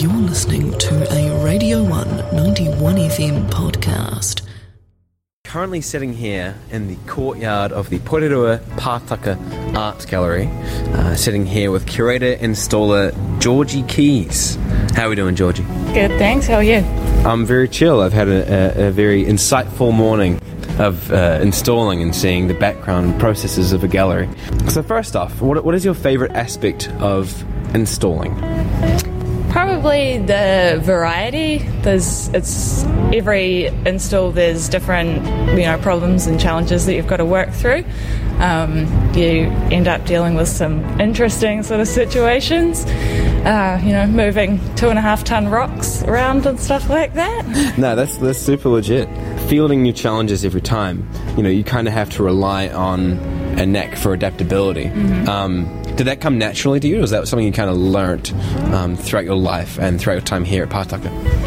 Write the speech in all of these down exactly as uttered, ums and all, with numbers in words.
You're listening to a Radio one ninety-one F M podcast. Currently sitting here in the courtyard of the Porirua Pātaka Arts Gallery, uh, sitting here with curator installer Georgie Keys. How are we doing, Georgie? Good, thanks. How are you? I'm very chill. I've had a, a, a very insightful morning of uh, installing and seeing the background processes of a gallery. So first off, what, what is your favourite aspect of installing? Probably the variety. There's it's every install. There's different you know problems and challenges that you've got to work through. Um, you end up dealing with some interesting sort of situations. Uh, you know, moving two and a half ton rocks around and stuff like that. No, that's that's super legit. Fielding new challenges every time. You know, you kind of have to rely on a knack for adaptability. Mm-hmm. Um, Did that come naturally to you, or was that something you kind of learnt um, throughout your life and throughout your time here at Pātaka?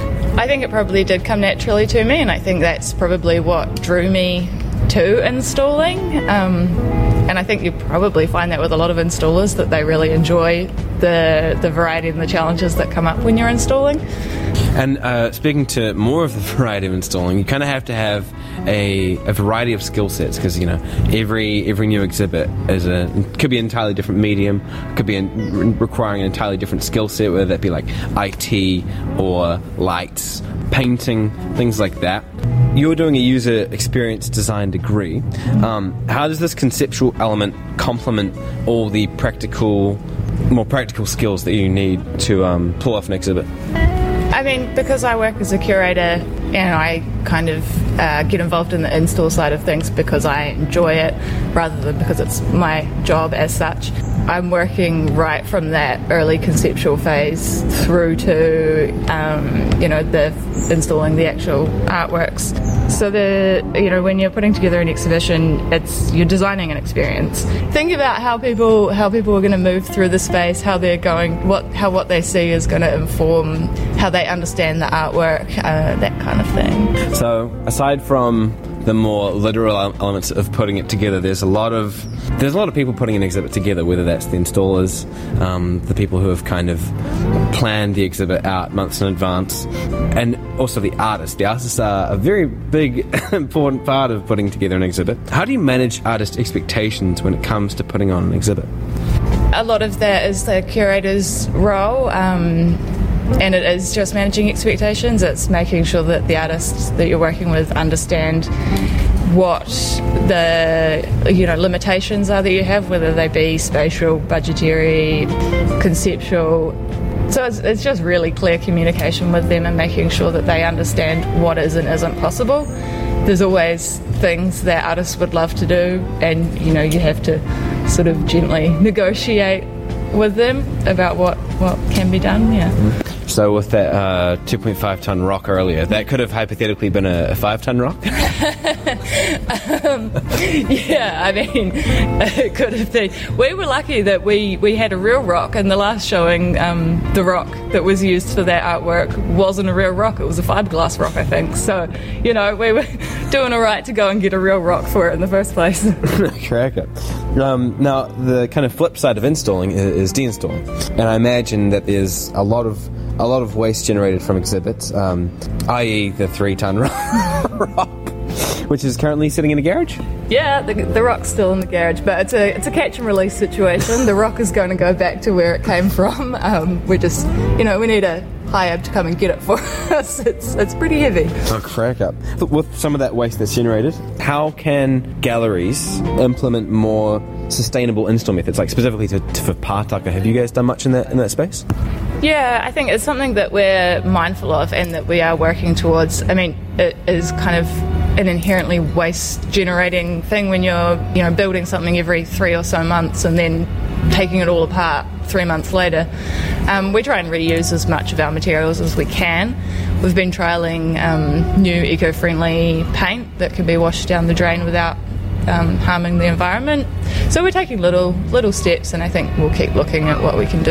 I think it probably did come naturally to me, and I think that's probably what drew me to installing. Um, and I think you probably find that with a lot of installers, that they really enjoy the the variety and the challenges that come up when you're installing. And uh, speaking to more of the variety of installing, you kind of have to have a, a variety of skill sets, because you know every every new exhibit is a could be an entirely different medium, could be an, requiring an entirely different skill set, whether that be like I T or lights, painting, things like that. You're doing a user experience design degree. Um, how does this conceptual element complement all the practical, more practical skills that you need to um, pull off an exhibit? I mean, because I work as a curator and I kind of uh, get involved in the install side of things because I enjoy it rather than because it's my job as such, I'm working right from that early conceptual phase through to, um, you know, the installing the actual artworks. So the, you know, when you're putting together an exhibition, it's you're designing an experience. Think about how people how people are going to move through the space, how they're going, what how what they see is going to inform how they understand the artwork, uh, that kind of thing. So aside from the more literal elements of putting it together, there's a lot of there's a lot of people putting an exhibit together, whether that's the installers, um, the people who have kind of planned the exhibit out months in advance, and also the artists. The artists are a very big, important part of putting together an exhibit. How do you manage artist expectations when it comes to putting on an exhibit? A lot of that is the curator's role. Um, And it is just managing expectations. It's making sure that the artists that you're working with understand what the you know limitations are that you have, whether they be spatial, budgetary, conceptual. So it's, it's just really clear communication with them and making sure that they understand what is and isn't possible. There's always things that artists would love to do, and you know you have to sort of gently negotiate with them about what, what can be done. Yeah. So with that uh, two point five tonne rock earlier, that could have hypothetically been a, a five tonne rock? um, yeah, I mean, it could have been. We were lucky that we, we had a real rock, and the last showing, um, the rock that was used for that artwork wasn't a real rock, it was a fiberglass rock, I think. So, you know, we were doing all right to go and get a real rock for it in the first place. Cracker. Um, now, the kind of flip side of installing is, is deinstalling. And I imagine that there's a lot of a lot of waste generated from exhibits, um, that is the three tonne rock, which is currently sitting in a garage? Yeah, the, the rock's still in the garage, but it's a it's a catch and release situation. The rock is going to go back to where it came from. Um, we just, you know, we need a hire to come and get it for us. It's it's pretty heavy. Oh, crack up. With some of that waste that's generated, how can galleries implement more sustainable install methods, like specifically to, to, for Pātaka? Have you guys done much in that in that space? Yeah, I think it's something that we're mindful of and that we are working towards. I mean, it is kind of an inherently waste-generating thing when you're, you know, building something every three or so months and then taking it all apart three months later. Um, we try and reuse as much of our materials as we can. We've been trialling um, new eco-friendly paint that can be washed down the drain without um, harming the environment. So we're taking little little steps, and I think we'll keep looking at what we can do.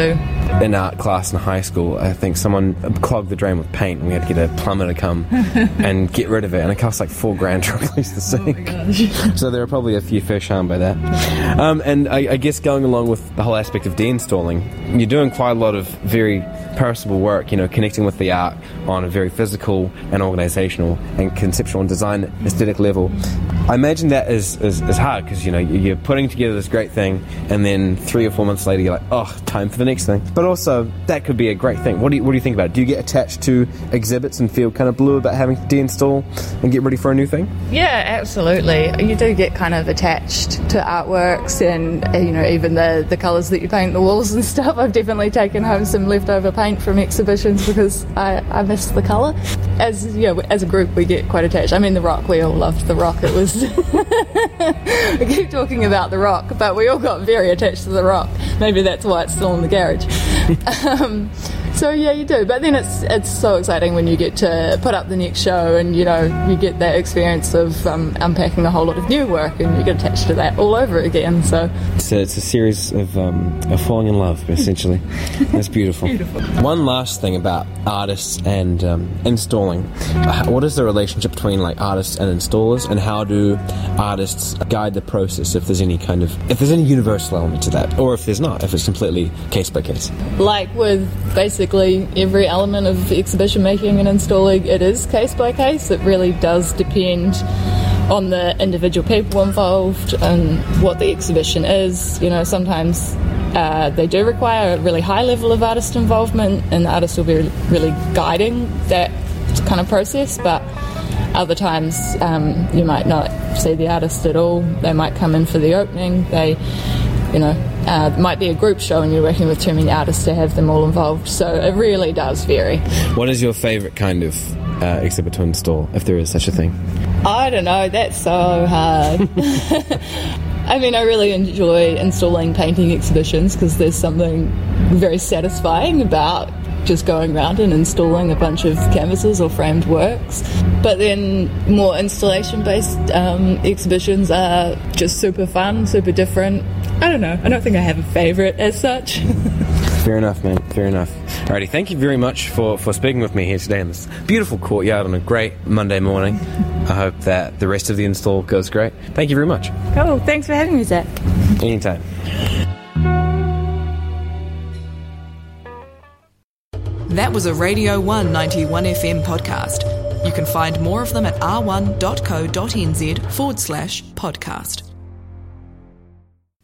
in art class in high school, I think someone clogged the drain with paint and we had to get a plumber to come and get rid of it, and it cost like four grand to replace the sink. Oh so there are probably a few fish harmed by that. Um, and I, I guess going along with the whole aspect of de-installing, you're doing quite a lot of very personable work, you know, connecting with the art on a very physical and organisational and conceptual and design aesthetic level. I imagine that is, is, is hard because, you know, you're putting together this great thing and then three or four months later you're like, oh, time for the next thing. But also, that could be a great thing. What do you, what do you think about it? Do you get attached to exhibits and feel kind of blue about having to deinstall and get ready for a new thing? Yeah, absolutely. You do get kind of attached to artworks and, you know, even the, the colours that you paint the walls and stuff. I've definitely taken home some leftover paint from exhibitions because I, I miss the colour. As, you know, as a group, we get quite attached. I mean, The Rock, we all loved The Rock. It was... I keep talking about The Rock, but we all got very attached to The Rock. Maybe that's why it's still in the garage. um, so yeah, you do. But then it's it's so exciting when you get to put up the next show and, you know, you get that experience of um, unpacking a whole lot of new work and you get attached to that all over again. So it's a, it's a series of, um, of falling in love, essentially. That's beautiful. Beautiful. One last thing about artists and um, installing. What is the relationship between like artists and installers, and how do artists guide the process, if there's any kind of if there's any universal element to that, or if there's not, if it's completely case by case? Like with basically every element of exhibition making and installing, it is case by case. It really does depend on the individual people involved and what the exhibition is. You know, sometimes uh, they do require a really high level of artist involvement, and the artist will be really guiding that kind of process, but other times um, you might not see the artist at all. They might come in for the opening. They, you know, uh, it might be a group show and you're working with too many artists to have them all involved. So it really does vary. What is your favourite kind of uh, exhibit to install, if there is such a thing? I don't know. That's so hard. I mean, I really enjoy installing painting exhibitions because there's something very satisfying about just going around and installing a bunch of canvases or framed works. But then more installation-based um, exhibitions are just super fun, super different. I don't know. I don't think I have a favourite as such. Fair enough, man. Fair enough. Alrighty, thank you very much for, for speaking with me here today in this beautiful courtyard on a great Monday morning. I hope that the rest of the install goes great. Thank you very much. Cool. Thanks for having me, Zach. Anytime. That was a Radio one ninety-one F M podcast. You can find more of them at r one dot co dot n z forward slash podcast.